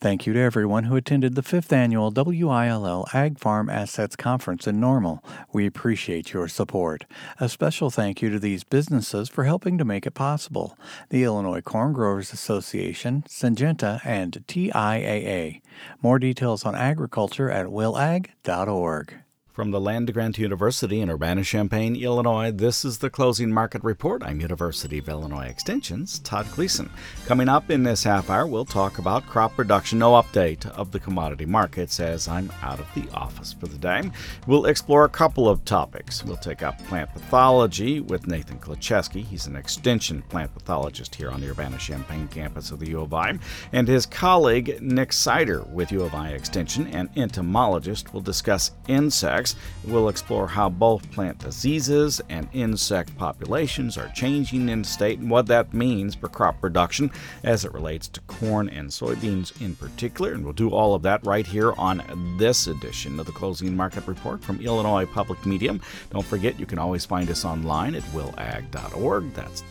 Thank you to everyone who attended the 5th Annual WILL Ag Farm Assets Conference in Normal. We appreciate your support. A special thank you to these businesses for helping to make it possible: the Illinois Corn Growers Association, Syngenta, and TIAA. More details on agriculture at willag.org. From the Land-Grant University in Urbana-Champaign, Illinois, this is the Closing Market Report. I'm University of Illinois Extension's Todd Gleason. Coming up in this half hour, we'll talk about crop production. No update of the commodity markets as I'm out of the office for the day. We'll explore a couple of topics. We'll take up plant pathology with Nathan Klacheski. He's an extension plant pathologist here on the Urbana-Champaign campus of the U of I. And his colleague, Nick Sider with U of I Extension, an entomologist, will discuss insects. We'll explore how both plant diseases and insect populations are changing in the state and what that means for crop production as it relates to corn and soybeans in particular. And we'll do all of that right here on this edition of the Closing Market Report from Illinois Public Media. Don't forget, you can always find us online at willag.org. That's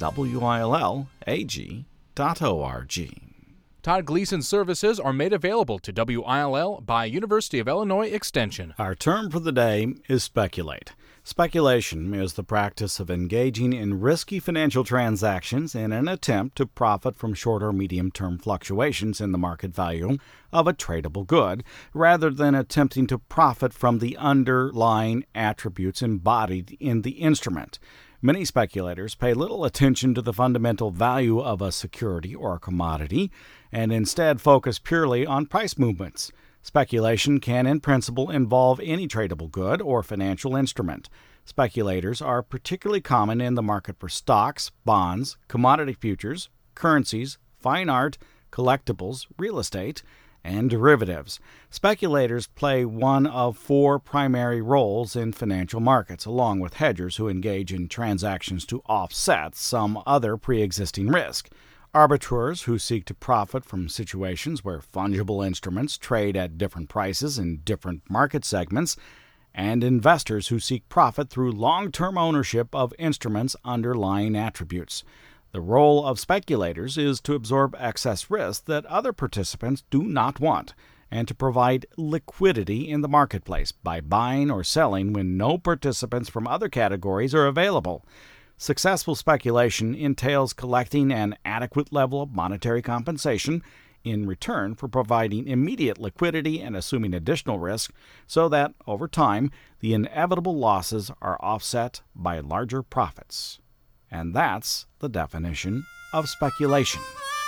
willag.org. Todd Gleason services are made available to WILL by University of Illinois Extension. Our term for the day is speculate. Speculation is the practice of engaging in risky financial transactions in an attempt to profit from short or medium-term fluctuations in the market value of a tradable good, rather than attempting to profit from the underlying attributes embodied in the instrument. Many speculators pay little attention to the fundamental value of a security or a commodity and instead focus purely on price movements. Speculation can, in principle, involve any tradable good or financial instrument. Speculators are particularly common in the market for stocks, bonds, commodity futures, currencies, fine art, collectibles, real estate, and derivatives. Speculators play one of four primary roles in financial markets, along with hedgers who engage in transactions to offset some other pre-existing risk. Arbitrators who seek to profit from situations where fungible instruments trade at different prices in different market segments, and investors who seek profit through long-term ownership of instruments' underlying attributes. The role of speculators is to absorb excess risk that other participants do not want, and to provide liquidity in the marketplace by buying or selling when no participants from other categories are available. Successful speculation entails collecting an adequate level of monetary compensation in return for providing immediate liquidity and assuming additional risk so that, over time, the inevitable losses are offset by larger profits. And that's the definition of speculation.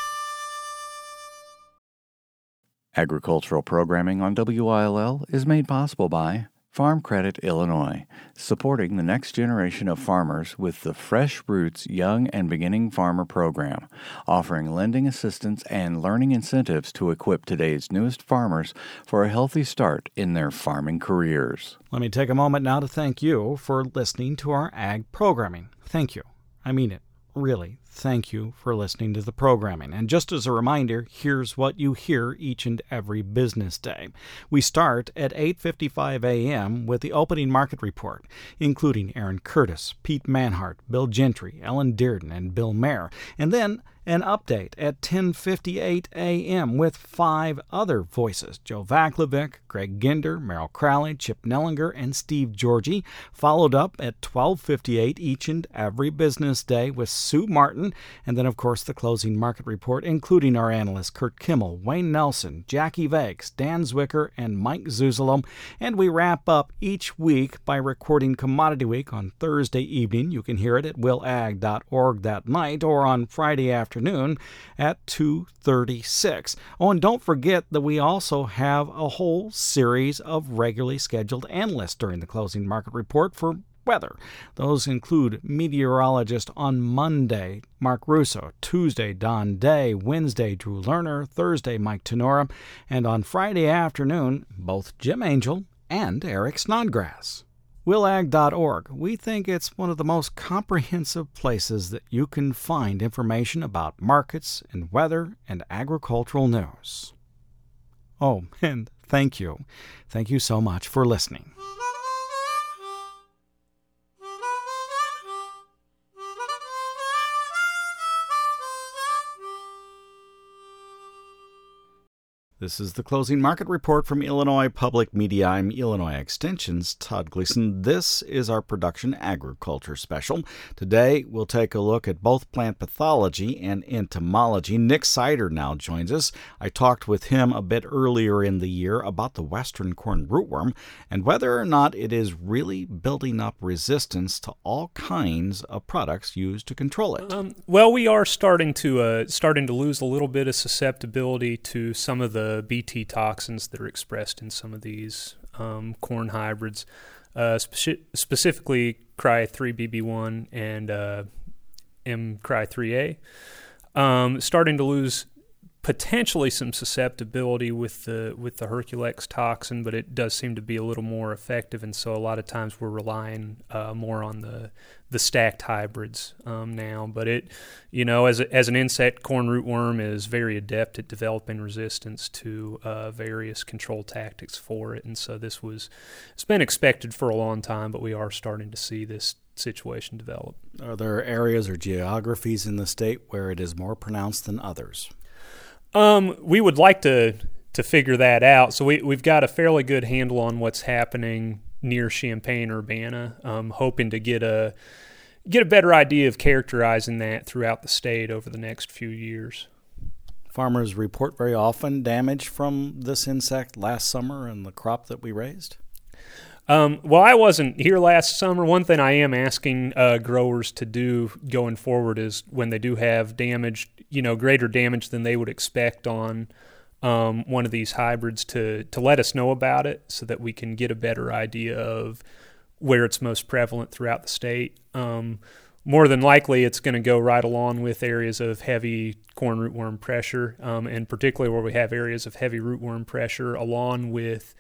Agricultural programming on WILL is made possible by Farm Credit Illinois, supporting the next generation of farmers with the Fresh Roots Young and Beginning Farmer Program, offering lending assistance and learning incentives to equip today's newest farmers for a healthy start in their farming careers. Let me take a moment now to thank you for listening to our ag programming. Thank you. I mean it. Really, thank you for listening to the programming. And just as a reminder, here's what you hear each and every business day. We start at 8:55 a.m. with the opening market report, including Aaron Curtis, Pete Manhart, Bill Gentry, Ellen Dearden, and Bill Mayer. And then an update at 10:58 a.m. with five other voices: Joe Vaklovic, Greg Ginder, Merrill Crowley, Chip Nellinger, and Steve Georgie, followed up at 12:58 each and every business day with Sue Martin, and then, of course, the closing market report, including our analysts Kurt Kimmel, Wayne Nelson, Jackie Vakes, Dan Zwicker, and Mike Zuzolo. And we wrap up each week by recording Commodity Week on Thursday evening. You can hear it at willag.org that night or on Friday afternoon at 2:36. Oh, and don't forget that we also have a whole series of regularly scheduled analysts during the closing market report for weather. Those include meteorologist on Monday, Mark Russo, Tuesday, Don Day, Wednesday, Drew Lerner, Thursday, Mike Tenora, and on Friday afternoon, both Jim Angel and Eric Snodgrass. willag.org. We think it's one of the most comprehensive places that you can find information about markets and weather and agricultural news. Oh, and thank you. Thank you so much for listening. This is the Closing Market Report from Illinois Public Media. I'm Illinois Extension's Todd Gleason. This is our Production Agriculture Special. Today, we'll take a look at both plant pathology and entomology. Nick Sider now joins us. I talked with him a bit earlier in the year about the western corn rootworm and whether or not it is really building up resistance to all kinds of products used to control it. Well, we are starting to lose a little bit of susceptibility to some of the Bt toxins that are expressed in some of these corn hybrids, specifically Cry3BB1 and Cry3A. Starting to lose potentially some susceptibility with the Herculex toxin, but it does seem to be a little more effective, and so a lot of times we're relying more on the stacked hybrids now. But it, as an insect, corn rootworm is very adept at developing resistance to various control tactics for it, and so it's been expected for a long time, but we are starting to see this situation develop. Are there areas or geographies in the state where it is more pronounced than others? We would like to figure that out. So we've got a fairly good handle on what's happening near Champaign-Urbana, hoping to get a better idea of characterizing that throughout the state over the next few years. Farmers report very often damage from this insect last summer in the crop that we raised? Well, I wasn't here last summer. One thing I am asking growers to do going forward is when they do have damage, greater damage than they would expect on one of these hybrids, to let us know about it so that we can get a better idea of where it's most prevalent throughout the state. More than likely, it's going to go right along with areas of heavy corn rootworm pressure, and particularly where we have areas of heavy rootworm pressure, along with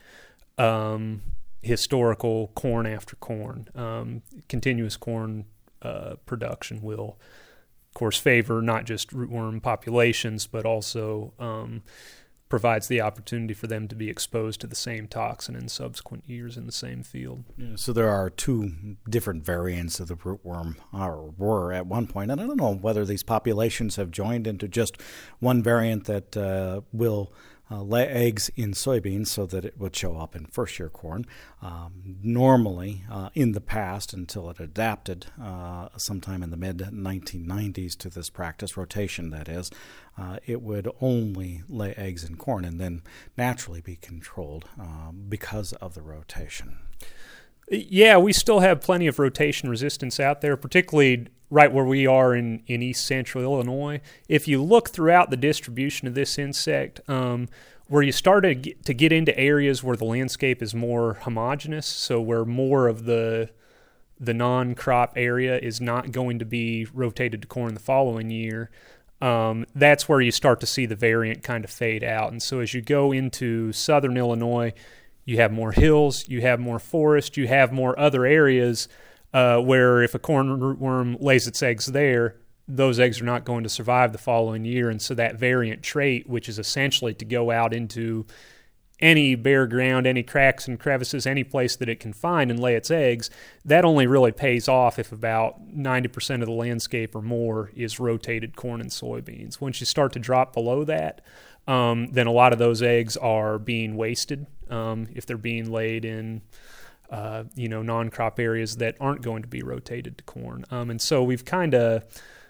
historical corn after corn. Continuous corn production will, of course, favor not just rootworm populations, but also provides the opportunity for them to be exposed to the same toxin in subsequent years in the same field. Yeah, so there are two different variants of the rootworm, or were at one point, and I don't know whether these populations have joined into just one variant that will lay eggs in soybeans so that it would show up in first-year corn. Normally, in the past, until it adapted sometime in the mid-1990s to this practice, rotation that is, it would only lay eggs in corn and then naturally be controlled because of the rotation. Yeah, we still have plenty of rotation resistance out there, particularly right where we are in east central Illinois. If you look throughout the distribution of this insect, where you start to get into areas where the landscape is more homogeneous, so where more of the non-crop area is not going to be rotated to corn the following year, that's where you start to see the variant kind of fade out. And so as you go into southern Illinois, you have more hills, you have more forest, you have more other areas where if a corn rootworm lays its eggs there, those eggs are not going to survive the following year. And so that variant trait, which is essentially to go out into any bare ground, any cracks and crevices, any place that it can find and lay its eggs, that only really pays off if about 90% of the landscape or more is rotated corn and soybeans. Once you start to drop below that, then a lot of those eggs are being wasted if they're being laid in non-crop areas that aren't going to be rotated to corn. And so we've kind of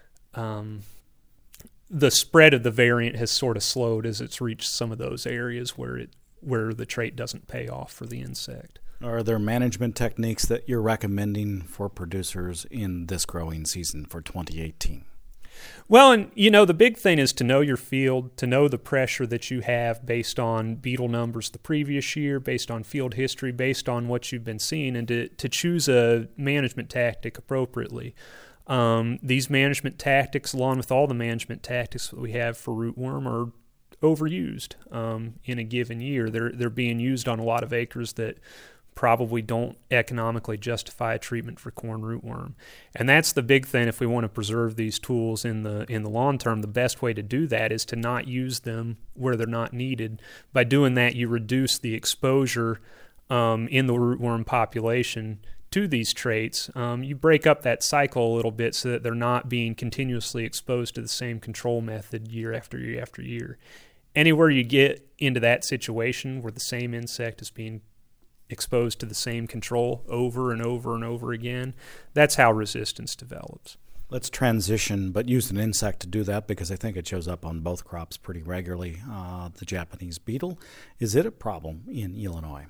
the spread of the variant has sort of slowed as it's reached some of those areas where the trait doesn't pay off for the insect. Are there management techniques that you're recommending for producers in this growing season for 2018? Well, and the big thing is to know your field, to know the pressure that you have based on beetle numbers the previous year, based on field history, based on what you've been seeing, and to choose a management tactic appropriately. These management tactics, along with all the management tactics that we have for rootworm, are overused in a given year. They're being used on a lot of acres that probably don't economically justify a treatment for corn rootworm. And that's the big thing. If we want to preserve these tools in the long term, the best way to do that is to not use them where they're not needed. By doing that, you reduce the exposure in the rootworm population to these traits. You break up that cycle a little bit so that they're not being continuously exposed to the same control method year after year after year. anywhere you get into that situation where the same insect is being exposed to the same control over and over and over again, that's how resistance develops. Let's transition, but use an insect to do that because I think it shows up on both crops pretty regularly. The Japanese beetle. Is it a problem in Illinois?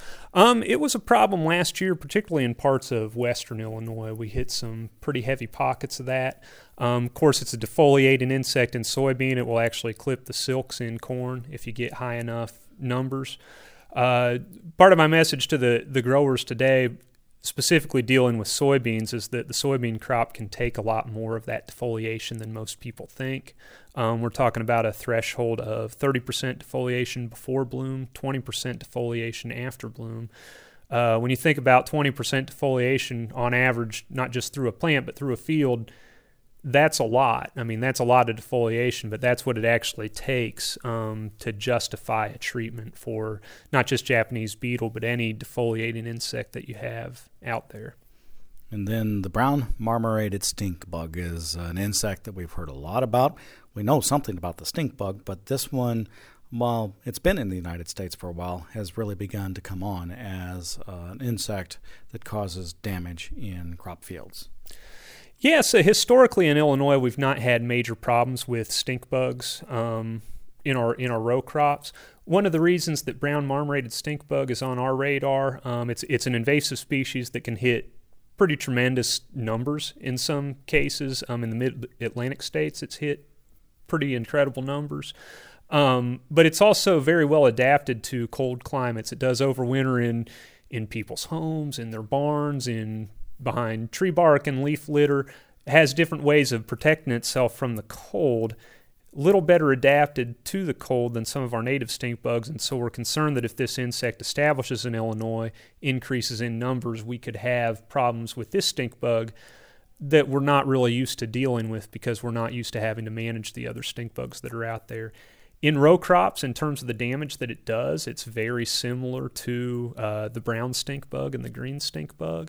It was a problem last year, particularly in parts of western Illinois. We hit some pretty heavy pockets of that. Of course, it's a defoliating insect in soybean. It will actually clip the silks in corn if you get high enough numbers. Part of my message to the growers today, specifically dealing with soybeans, is that the soybean crop can take a lot more of that defoliation than most people think. We're talking about a threshold of 30% defoliation before bloom, 20% defoliation after bloom. When you think about 20% defoliation on average, not just through a plant but through a field, that's a lot. I mean, that's a lot of defoliation, but that's what it actually takes to justify a treatment for not just Japanese beetle, but any defoliating insect that you have out there. And then the brown marmorated stink bug is an insect that we've heard a lot about. We know something about the stink bug, but this one, while it's been in the United States for a while, has really begun to come on as an insect that causes damage in crop fields. Yeah, so historically in Illinois, we've not had major problems with stink bugs in our row crops. One of the reasons that brown marmorated stink bug is on our radar, it's an invasive species that can hit pretty tremendous numbers in some cases. In the mid-Atlantic states, it's hit pretty incredible numbers. But it's also very well adapted to cold climates. It does overwinter in people's homes, in their barns, behind tree bark and leaf litter. It has different ways of protecting itself from the cold, a little better adapted to the cold than some of our native stink bugs, and so we're concerned that if this insect establishes in Illinois, increases in numbers, we could have problems with this stink bug that we're not really used to dealing with because we're not used to having to manage the other stink bugs that are out there. In row crops, in terms of the damage that it does, it's very similar to the brown stink bug and the green stink bug.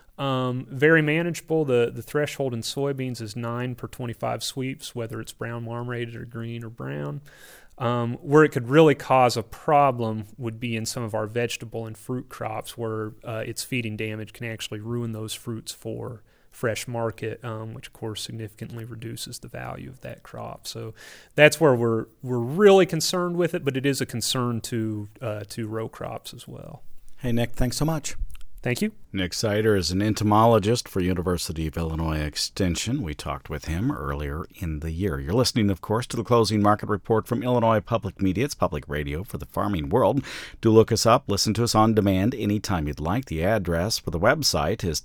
Very manageable. The threshold in soybeans is 9 per 25 sweeps, whether it's brown marmorated or green or brown. Where it could really cause a problem would be in some of our vegetable and fruit crops where its feeding damage can actually ruin those fruits for fresh market, which of course significantly reduces the value of that crop. So that's where we're really concerned with it, but it is a concern to row crops as well. Hey, Nick, thanks so much. Thank you. Nick Sider is an entomologist for University of Illinois Extension. We talked with him earlier in the year. You're listening, of course, to the Closing Market Report from Illinois Public Media. It's public radio for the farming world. Do look us up. Listen to us on demand anytime you'd like. The address for the website is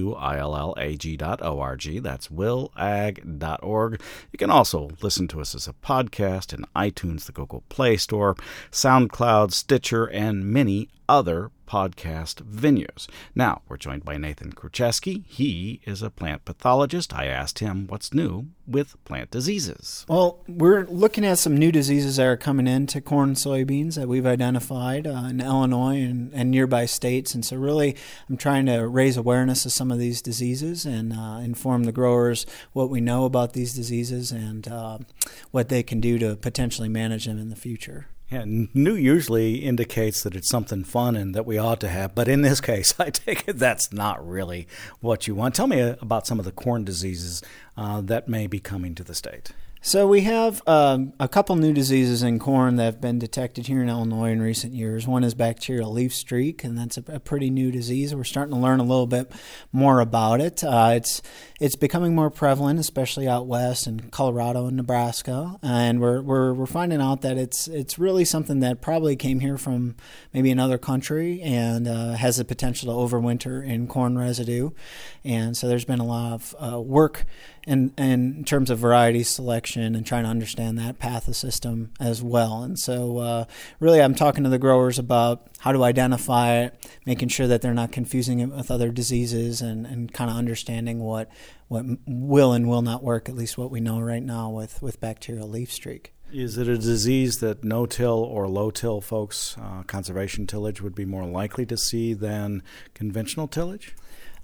willag.org. That's willag.org. You can also listen to us as a podcast in iTunes, the Google Play Store, SoundCloud, Stitcher, and many other podcast venues. Now, we're joined by Nathan Kruczewski. He is a plant pathologist. I asked him what's new with plant diseases. Well, we're looking at some new diseases that are coming into corn and soybeans that we've identified in Illinois and nearby states. And so really, I'm trying to raise awareness of some of these diseases and inform the growers what we know about these diseases and what they can do to potentially manage them in the future. Yeah, new usually indicates that it's something fun and that we ought to have, but in this case, I take it that's not really what you want. Tell me about some of the corn diseases that may be coming to the state. So we have a couple new diseases in corn that have been detected here in Illinois in recent years. One is bacterial leaf streak, and that's a pretty new disease. We're starting to learn a little bit more about it. It's becoming more prevalent, especially out west in Colorado and Nebraska, and we're finding out that it's really something that probably came here from maybe another country and has the potential to overwinter in corn residue. And so there's been a lot of work in terms of variety selection and trying to understand that pathosystem as well. And so really I'm talking to the growers about how to identify it, making sure that they're not confusing it with other diseases and kind of understanding what will and will not work, at least what we know right now with bacterial leaf streak. Is it a disease that no-till or low-till folks, conservation tillage, would be more likely to see than conventional tillage?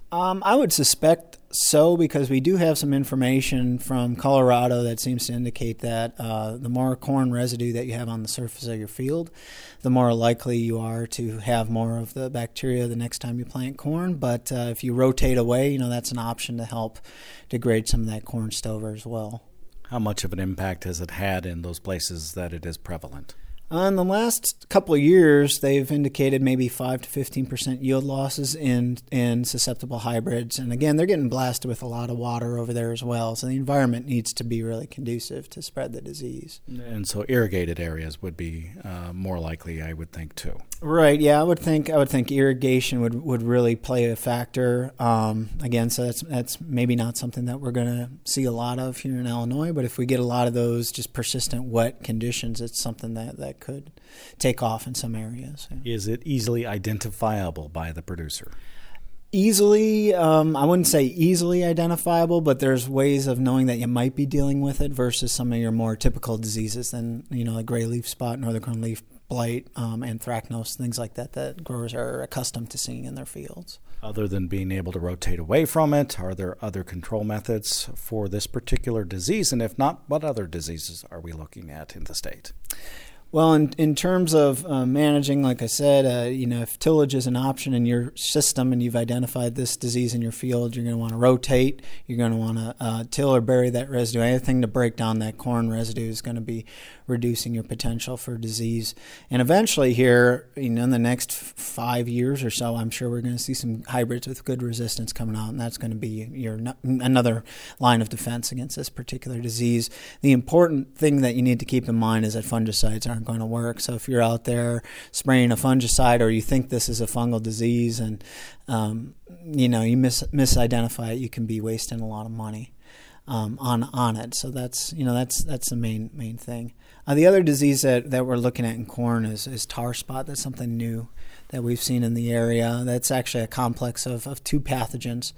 I would suspect so, because we do have some information from Colorado that seems to indicate that the more corn residue that you have on the surface of your field, the more likely you are to have more of the bacteria the next time you plant corn. But if you rotate away, that's an option to help degrade some of that corn stover as well. How much of an impact has it had in those places that it is prevalent? In the last couple of years, they've indicated maybe 5 to 15% yield losses in susceptible hybrids. And again, they're getting blasted with a lot of water over there as well. So the environment needs to be really conducive to spread the disease. And so irrigated areas would be more likely, I would think, too. Right. Yeah, I would think irrigation would really play a factor. Again, so that's maybe not something that we're going to see a lot of here in Illinois. But if we get a lot of those just persistent wet conditions, it's something that could take off in some areas. Yeah. Is it easily identifiable by the producer? Easily, I wouldn't say easily identifiable, but there's ways of knowing that you might be dealing with it versus some of your more typical diseases than, like gray leaf spot, northern cone leaf blight, anthracnose, things like that growers are accustomed to seeing in their fields. Other than being able to rotate away from it, are there other control methods for this particular disease? And if not, what other diseases are we looking at in the state? Well, in terms of managing, like I said, if tillage is an option in your system and you've identified this disease in your field, you're going to want to rotate. You're going to want to till or bury that residue. Anything to break down that corn residue is going to be reducing your potential for disease. And eventually here, in the next 5 years or so, I'm sure we're going to see some hybrids with good resistance coming out, and that's going to be another line of defense against this particular disease. The important thing that you need to keep in mind is that fungicides aren't going to work. So if you're out there spraying a fungicide or you think this is a fungal disease and you misidentify it, you can be wasting a lot of money on it. So that's the main thing. The other disease that we're looking at in corn is tar spot. That's something new that we've seen in the area. That's actually a complex of two pathogens.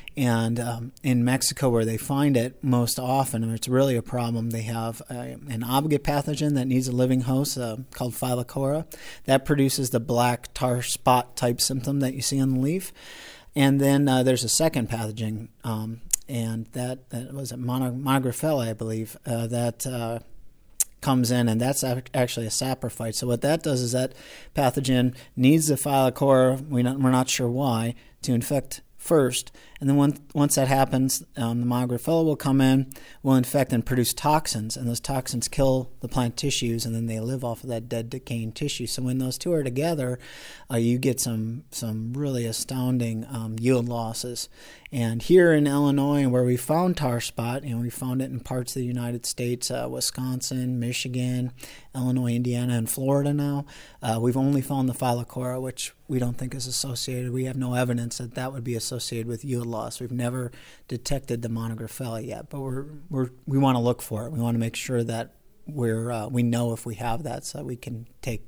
And in Mexico, where they find it most often, and it's really a problem, they have an obligate pathogen that needs a living host called Phyllocora. That produces the black tar spot type symptom that you see on the leaf. And then there's a second pathogen, and that was Monographella, I believe, that comes in, and that's actually a saprophyte. So what that does is that pathogen needs the Phyllocora, we're not sure why, to infect first, and then once that happens, the Monographella will come in, will infect and produce toxins, and those toxins kill the plant tissues, and then they live off of that dead, decaying tissue. So when those two are together, you get some really astounding yield losses. And here in Illinois, where we found tar spot, we found it in parts of the United States, Wisconsin, Michigan, Illinois, Indiana, and Florida now. We've only found the Phyllocora, which we don't think is associated. We have no evidence that would be associated with yield loss. We've never detected the Monographella yet, but we want to look for it. We want to make sure that we know if we have that, so that we can take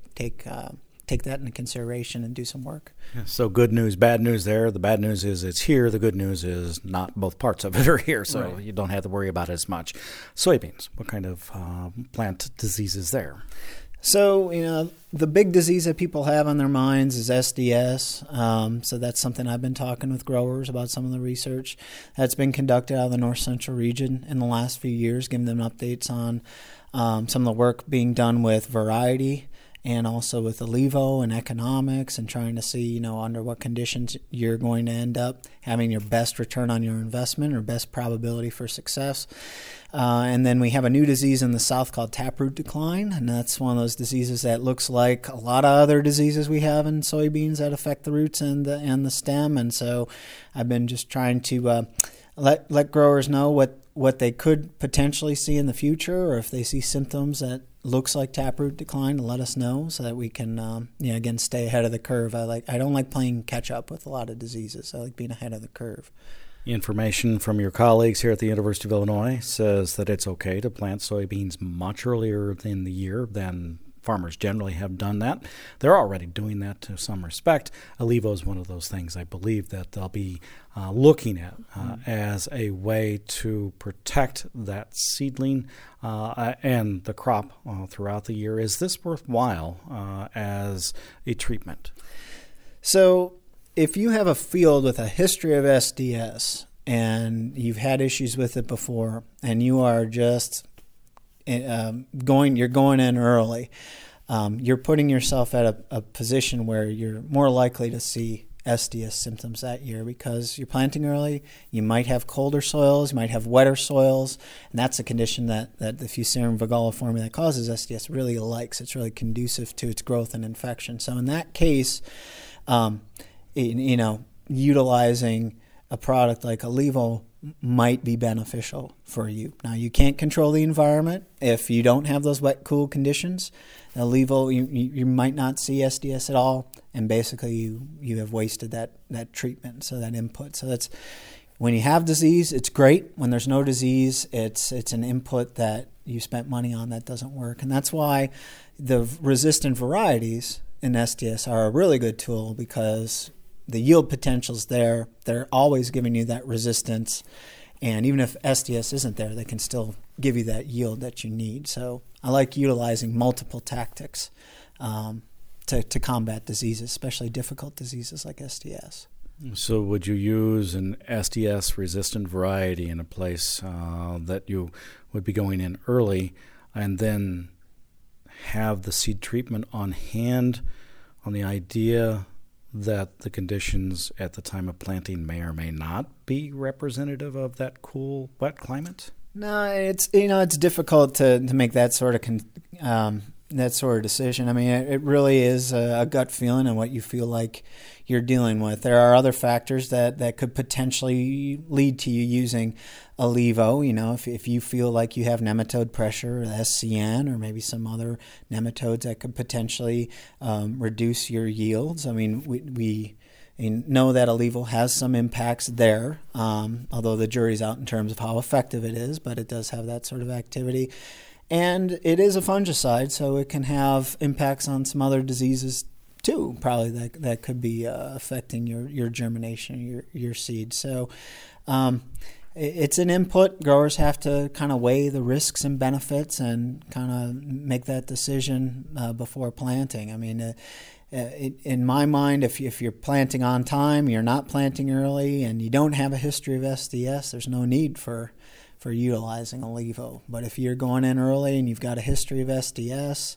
that into consideration and do some work. Yeah, so good news, bad news there. The bad news is it's here. The good news is not both parts of it are here, so right. You don't have to worry about it as much. Soybeans, what kind of plant disease is there? So, the big disease that people have on their minds is SDS. So that's something I've been talking with growers about, some of the research that's been conducted out of the north central region in the last few years, giving them updates on some of the work being done with variety and also with Alivo and economics, and trying to see, under what conditions you're going to end up having your best return on your investment or best probability for success. And then we have a new disease in the south called taproot decline, and that's one of those diseases that looks like a lot of other diseases we have in soybeans that affect the roots and the stem. And so I've been just trying to let growers know what they could potentially see in the future, or if they see symptoms that looks like taproot decline, to let us know so that we can again stay ahead of the curve. I don't like playing catch up with a lot of diseases. I like being ahead of the curve. Information from your colleagues here at the University of Illinois says that it's okay to plant soybeans much earlier in the year than farmers generally have done that. They're already doing that to some respect. Alivo is one of those things I believe that they'll be looking at as a way to protect that seedling and the crop throughout the year. Is this worthwhile as a treatment? So if you have a field with a history of SDS and you've had issues with it before, and you are just going in early, you're putting yourself at a position where you're more likely to see SDS symptoms that year because you're planting early. You might have colder soils, you might have wetter soils, and that's a condition that the Fusarium vagaliforme that causes SDS really likes. It's really conducive to its growth and infection. So in that case, utilizing a product like Allevo might be beneficial for you. Now, you can't control the environment. If you don't have those wet, cool conditions, Allevo, you might not see SDS at all, and basically you have wasted that treatment, so that input. So that's when you have disease, it's great. When there's no disease, it's an input that you spent money on that doesn't work. And that's why the resistant varieties in SDS are a really good tool because the yield potential's there. They're always giving you that resistance. And even if SDS isn't there, they can still give you that yield that you need. So I like utilizing multiple tactics to combat diseases, especially difficult diseases like SDS. So would you use an SDS-resistant variety in a place that you would be going in early and then have the seed treatment on hand on the idea that the conditions at the time of planting may or may not be representative of that cool, wet climate? No, it's difficult to make that sort of decision. I mean, it really is a gut feeling and what you feel like you're dealing with. There are other factors that could potentially lead to you using Allevo. If you feel like you have nematode pressure, or SCN, or maybe some other nematodes that could potentially reduce your yields. I mean, we know that Allevo has some impacts there, although the jury's out in terms of how effective it is, but it does have that sort of activity. And it is a fungicide, so it can have impacts on some other diseases too, probably that could be affecting your germination, your seed. So it's an input. Growers have to kind of weigh the risks and benefits and kind of make that decision before planting. I mean, in my mind, if you're planting on time, you're not planting early, and you don't have a history of SDS, there's no need for utilizing Allevo. But if you're going in early and you've got a history of SDS,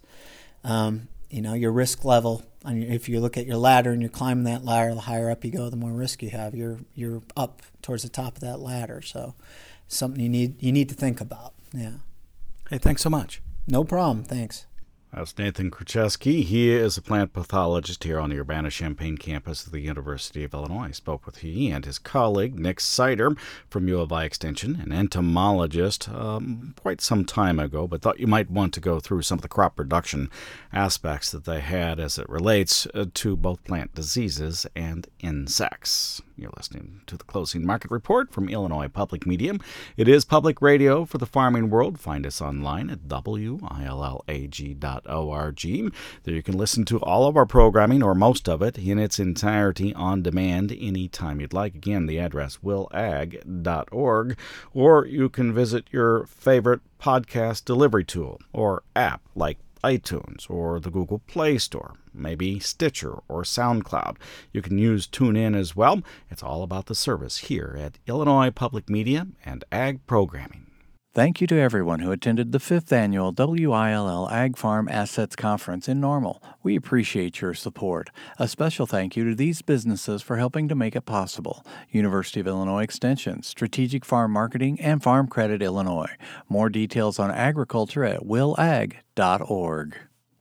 your risk level, if you look at your ladder and you're climbing that ladder, the higher up you go, the more risk you have. You're up towards the top of that ladder. So something you need to think about. Yeah. Hey, thanks so much. No problem. Thanks. That's Nathan Kruczewski. He is a plant pathologist here on the Urbana-Champaign campus of the University of Illinois. I spoke with he and his colleague, Nick Sider, from U of I Extension, an entomologist, quite some time ago, but thought you might want to go through some of the crop production aspects that they had as it relates to both plant diseases and insects. You're listening to the Closing Market Report from Illinois Public Media. It is public radio for the farming world. Find us online at willag.org. There you can listen to all of our programming, or most of it, in its entirety on demand anytime you'd like. Again, the address willag.org, or you can visit your favorite podcast delivery tool or app like iTunes or the Google Play Store, maybe Stitcher or SoundCloud. You can use TuneIn as well. It's all about the service here at Illinois Public Media and Ag Programming. Thank you to everyone who attended the 5th Annual WILL Ag Farm Assets Conference in Normal. We appreciate your support. A special thank you to these businesses for helping to make it possible. University of Illinois Extension, Strategic Farm Marketing, and Farm Credit Illinois. More details on agriculture at willag.org.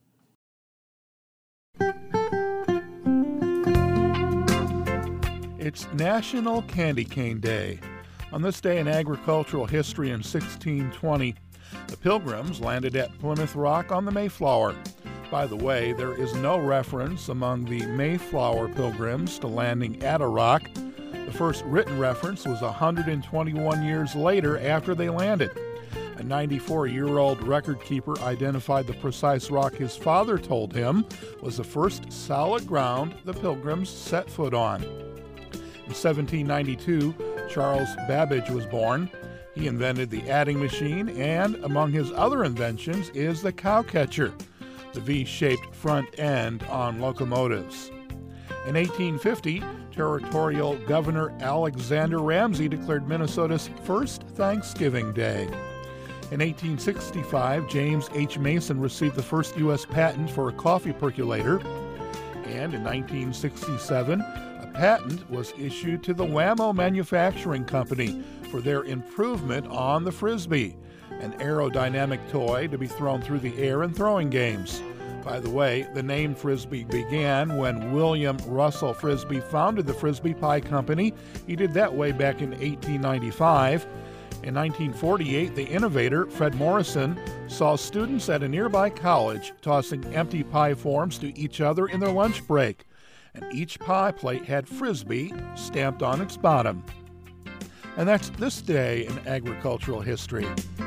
It's National Candy Cane Day. On this day in agricultural history in 1620, the Pilgrims landed at Plymouth Rock on the Mayflower. By the way, there is no reference among the Mayflower Pilgrims to landing at a rock. The first written reference was 121 years later after they landed. A 94-year-old record keeper identified the precise rock his father told him was the first solid ground the Pilgrims set foot on. In 1792, Charles Babbage was born. He invented the adding machine, and among his other inventions is the cow catcher, the V-shaped front end on locomotives. In 1850, Territorial Governor Alexander Ramsey declared Minnesota's first Thanksgiving Day. In 1865, James H. Mason received the first U.S. patent for a coffee percolator. And in 1967, a patent was issued to the Wham-O Manufacturing Company for their improvement on the Frisbee, an aerodynamic toy to be thrown through the air in throwing games. By the way, the name Frisbee began when William Russell Frisbee founded the Frisbee Pie Company. He did that way back in 1895. In 1948, the innovator, Fred Morrison, saw students at a nearby college tossing empty pie forms to each other in their lunch break, and each pie plate had Frisbee stamped on its bottom. And that's this day in agricultural history.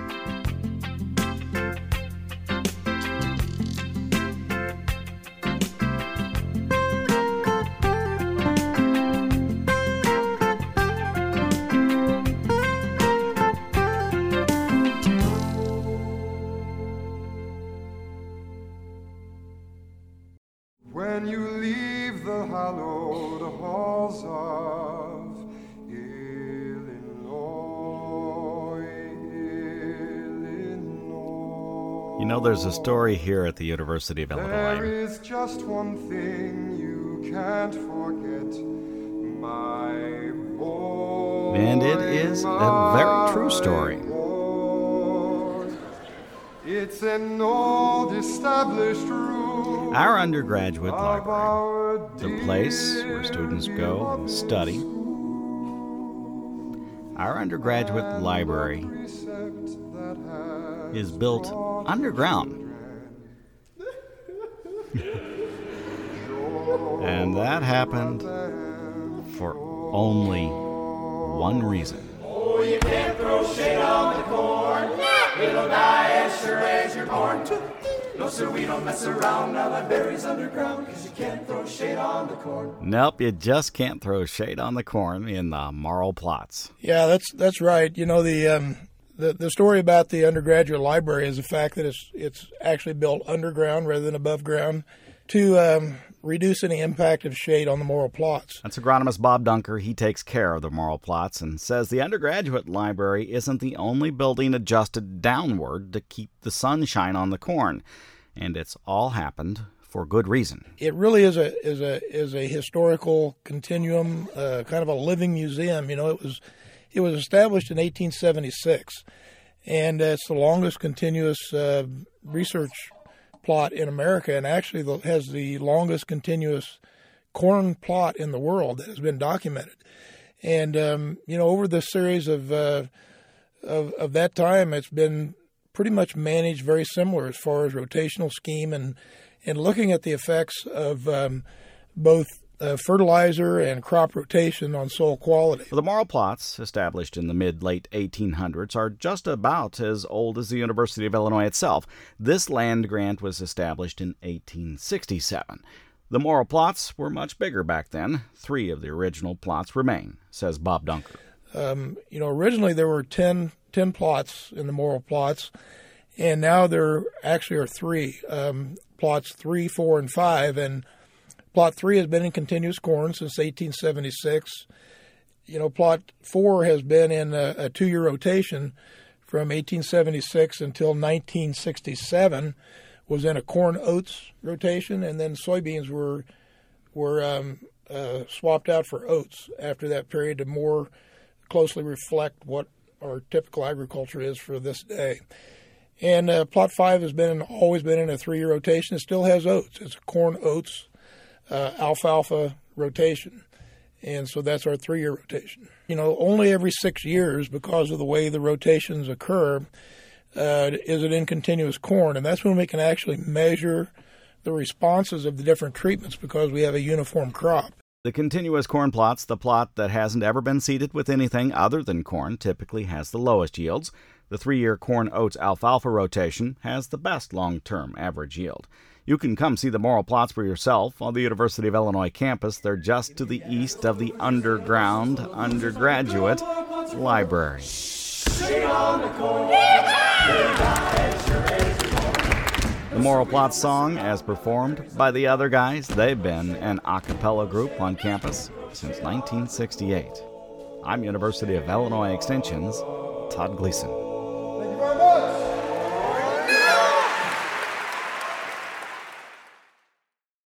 When you leave the hallowed halls of Illinois. You know, there's a story here at the University of There Illinois. is just one thing you can't forget, my boy. And it is a very true story. It's an old established rule. Our undergraduate of library, our the place where students go and study. Our undergraduate library is built underground. And that happened for only one reason. Oh, you can't throw shade on the corn. It'll die as sure as you're born. No, sir, we don't mess around. Now that berries underground, 'cause you can't throw shade on the corn. Nope, you just can't throw shade on the corn in the Marl Plots. Yeah, that's right. You know, the story about the undergraduate library is the fact that it's actually built underground rather than above ground to reduce any impact of shade on the Marl Plots. That's agronomist Bob Dunker. He takes care of the Marl Plots and says the undergraduate library isn't the only building adjusted downward to keep the sunshine on the corn, and it's all happened for good reason. It really is a historical continuum, kind of a living museum. You know, it was established in 1876, and it's the longest continuous research plot in America, and actually has the longest continuous corn plot in the world that has been documented. And you know, over the series of that time, it's been pretty much managed very similar as far as rotational scheme and looking at the effects of both fertilizer and crop rotation on soil quality. The Marl Plots, established in the mid-late 1800s, are just about as old as the University of Illinois itself. This land grant was established in 1867. The Marl Plots were much bigger back then. 3 of the original plots remain, says Bob Dunker. You know, originally there were 10 plots in the Marl Plots, and now there actually are 3, plots 3, 4, and 5, and Plot 3 has been in continuous corn since 1876. You know, Plot 4 has been in a 2-year rotation from 1876 until 1967, was in a corn oats rotation, and then soybeans were swapped out for oats after that period to more closely reflect what our typical agriculture is for this day. And Plot 5 has always been in a 3-year rotation. It still has oats. It's a corn oats alfalfa rotation, and so that's our 3-year rotation. You know, only every 6 years, because of the way the rotations occur, is it in continuous corn, and that's when we can actually measure the responses of the different treatments because we have a uniform crop. The continuous corn plots, the plot that hasn't ever been seeded with anything other than corn, typically has the lowest yields. The 3-year corn oats alfalfa rotation has the best long-term average yield. You can come see the Marl Plots for yourself on the University of Illinois campus. They're just to the east of the underground undergraduate library. The Moral Plot song, as performed by the Other Guys, they've been an a cappella group on campus since 1968. I'm University of Illinois Extension's Todd Gleason.